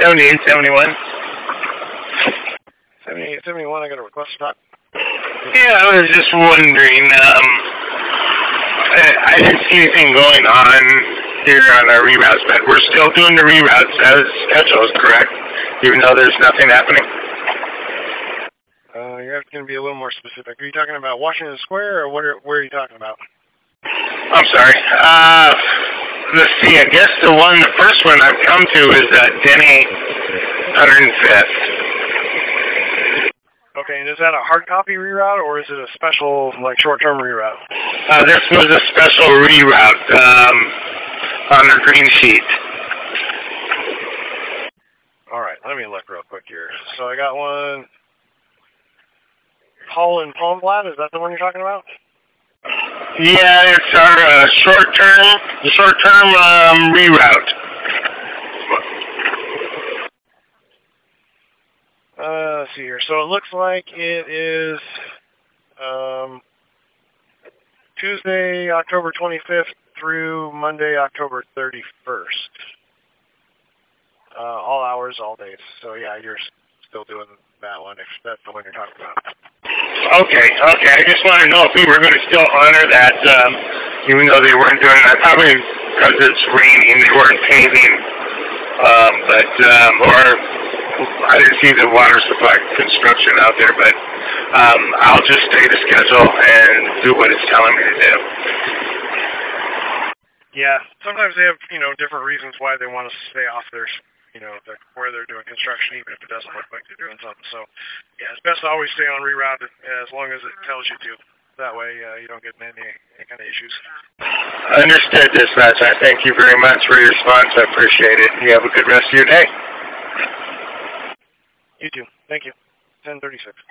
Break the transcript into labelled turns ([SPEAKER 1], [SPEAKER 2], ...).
[SPEAKER 1] 78, 71.
[SPEAKER 2] 78, 71, I got a request to talk.
[SPEAKER 1] Yeah, I was just wondering, I didn't see anything going on here on our reroutes, but we're still doing the reroutes as scheduled, correct? Even though there's nothing happening?
[SPEAKER 2] You're going to be a little more specific. Are you talking about Washington Square, or where are you talking about?
[SPEAKER 1] I'm sorry. Let's see, I guess the first one I've come to is Denny 105th.
[SPEAKER 2] Okay, and is that a hard copy reroute, or is it a special, like, short-term reroute?
[SPEAKER 1] This was a special reroute on the green sheet.
[SPEAKER 2] All right, let me look real quick here. So I got one. Hull and Palmblatt, is that the one you're talking about?
[SPEAKER 1] Yeah, it's our short-term reroute.
[SPEAKER 2] Let's see here. So it looks like it is Tuesday, October 25th through Monday, October 31st. All hours, all days. So yeah, you're still doing that one, if that's the one you're talking about.
[SPEAKER 1] Okay. I just want to know if we were going to still honor that, even though they weren't doing that. Probably because it's raining, they weren't paving. Or I didn't see the water supply construction out there, but I'll just stay to schedule and do what it's telling me to do.
[SPEAKER 2] Yeah, sometimes they have, different reasons why they want to stay off their, where they're doing construction, even if it doesn't look like they're doing something. So, yeah, it's best to always stay on reroute as long as it tells you to. That way, you don't get any kind of issues.
[SPEAKER 1] Understood, dispatch. I thank you very much for your response. I appreciate it. You have a good rest of your day.
[SPEAKER 2] You too. Thank you. 10:36.